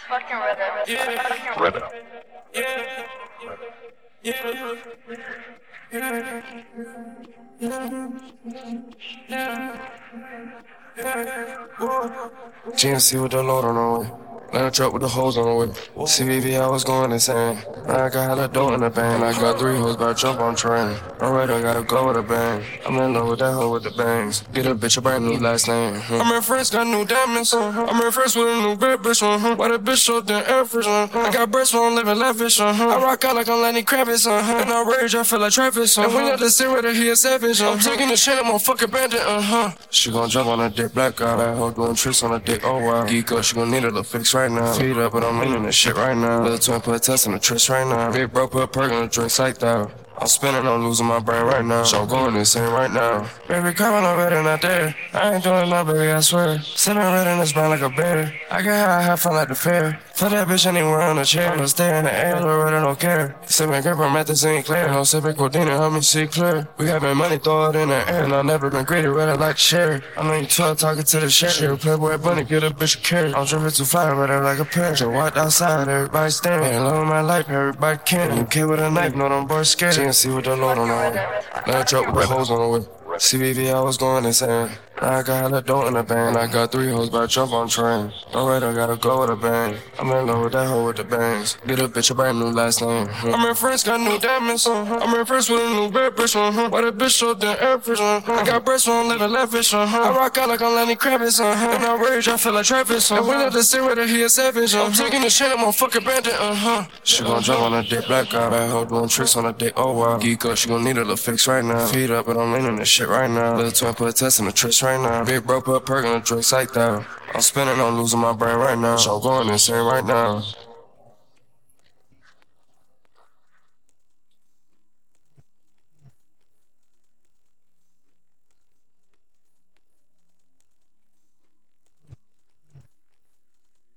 Fucking rhythm. Rhythm. GMC with the load on the way. Let a truck with the hose on the way. CVV, I was going insane. Now I got hella dough in the bank. I got 3 hoes, but I jump on train. Alright, I gotta go with a bang. I'm in love with that hoe with the bangs. Get a bitch a brand new last name. I'm in France, got new diamonds. I'm in France with a new bad bitch. Why the bitch so damn average? I got breasts when I'm living lavish. I rock out like I'm Lenny Kravitz. And I rage, I feel like Travis. And when you just sit with her, he a savage. I'm taking the shit, I'm a fucking bandit. She gon' jump on a dick, black out. That hoe doing tricks on a dick, oh wow. Geek up, she gon' need a little fix right now. Feet up, but I'm leaning this shit right now. Little twin put a test in the tryst right now. Big bro put a perk in the drink psyched out. I'm spinning, I'm losing my brain right now. So I'm going insane right now. Baby, come on over there, not there. I ain't doing nothing, baby, I swear. Sipping red in this brown like a bear. I get high, have fun like the fair. Put that bitch anywhere on the chair. I'ma stay in the air, I really don't care. Sipping grandpa methods ain't clear. No sipping codeine, help me see clear. We having money, throw it in the air. And I've never been greedy, rather like to share. I know you 12 talking to the sheriff. She a playboy bunny, get a bitch a carrot. I'm dripping too fly, rather like a parrot. Just walked outside, everybody staring. Ain't love my life, everybody can. You kid with a knife, know them boys scared. GNC with the load on the way. Let a truck with the hose on the way. CVV, I was going insane. Now I got hella dough in the bank. I got 3 hoes, but I jump on train. Alright, I gotta go with a bang. I'm in love with that hoe with the bangs. Get a bitch a brand new last name. I'm in France, got new diamonds. I'm in France with a new bad bitch. Why the bitch so damn average? I got breasts when I'm living lavish. I rock out like I'm Lenny Kravitz. And I rage, I feel like Travis. And when I just sit with her, he a savage. I'm taking the shit, I'm a fucking bandit. She gon' jump on a dick, black out. That hoe doing tricks on a dick, oh wow. Geek up, she gon' need a little fix right now. Feet up, but I'm leaning this shit right now. Little twin put a test in the tryst right now. Big bro put a perk in the drink psyched out. I'm spinning, I'm losing my brain right now. So I'm going insane right now.